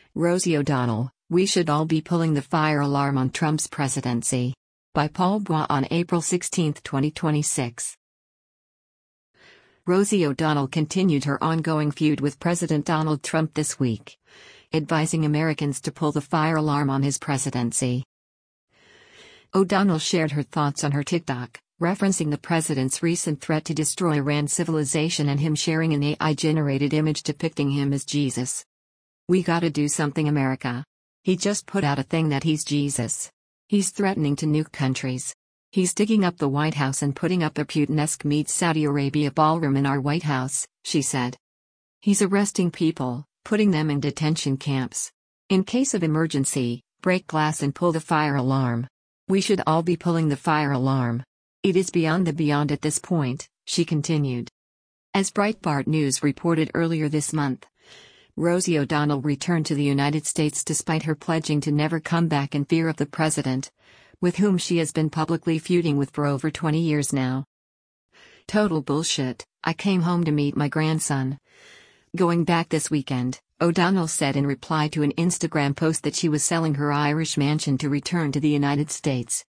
Rosie O'Donnell, We Should All Be Pulling the Fire Alarm on Trump's Presidency. By Paul Bois on April 16, 2026. Rosie O'Donnell continued her ongoing feud with President Donald Trump this week, advising Americans to pull the fire alarm on his presidency. O'Donnell shared her thoughts on her TikTok, referencing the president's recent threat to destroy Iran's civilization and him sharing an AI-generated image depicting him as Jesus. "We gotta do something, America. He just put out a thing that he's Jesus. He's threatening to nuke countries. He's digging up the White House and putting up a Putin-esque meets Saudi Arabia ballroom in our White House," she said. "He's arresting people, putting them in detention camps. In case of emergency, break glass and pull the fire alarm. We should all be pulling the fire alarm. It is beyond the beyond at this point," she continued. As Breitbart News reported earlier this month, Rosie O'Donnell returned to the United States despite her pledging to never come back in fear of the president, with whom she has been publicly feuding with for over 20 years now. "Total bullshit. I came home to meet my grandson. Going back this weekend," O'Donnell said in reply to an Instagram post that she was selling her Irish mansion to return to the United States.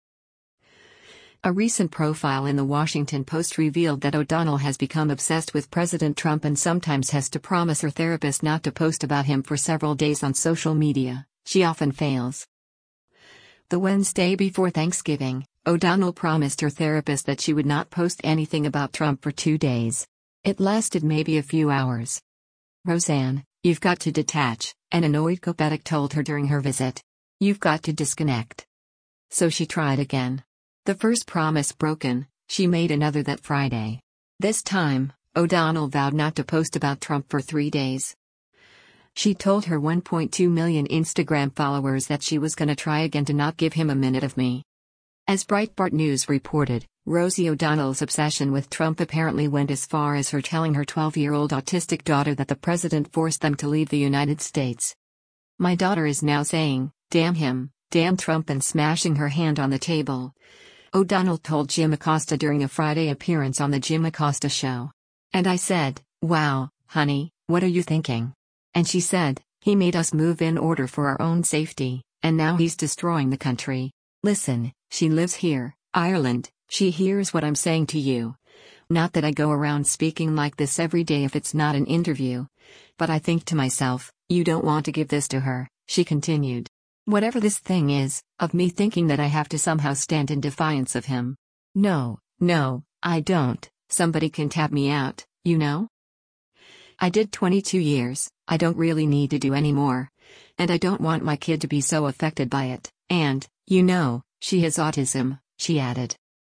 A recent profile in the Washington Post revealed that O'Donnell has become obsessed with President Trump and sometimes has to promise her therapist not to post about him for several days on social media. She often fails. The Wednesday before Thanksgiving, O'Donnell promised her therapist that she would not post anything about Trump for 2 days. It lasted maybe a few hours. "Roseanne, you've got to detach," an annoyed Kopetic told her during her visit. "You've got to disconnect." So she tried again. The first promise broken, she made another that Friday. This time, O'Donnell vowed not to post about Trump for 3 days. She told her 1.2 million Instagram followers that she was gonna try again to not give him a minute of me. As Breitbart News reported, Rosie O'Donnell's obsession with Trump apparently went as far as her telling her 12-year-old autistic daughter that the president forced them to leave the United States. "My daughter is now saying, 'Damn him, damn Trump,' and smashing her hand on the table," O'Donnell told Jim Acosta during a Friday appearance on The Jim Acosta Show. "And I said, 'Wow, honey, what are you thinking?' And she said, 'He made us move in order for our own safety, and now he's destroying the country. Listen, she lives here, Ireland, she hears what I'm saying to you. Not that I go around speaking like this every day if it's not an interview. But I think to myself, you don't want to give this to her," she continued. "Whatever this thing is, of me thinking that I have to somehow stand in defiance of him. No, I don't. Somebody can tap me out, you know? I did 22 years, I don't really need to do any more. And I don't want my kid to be so affected by it, and, you know, she has autism," she added.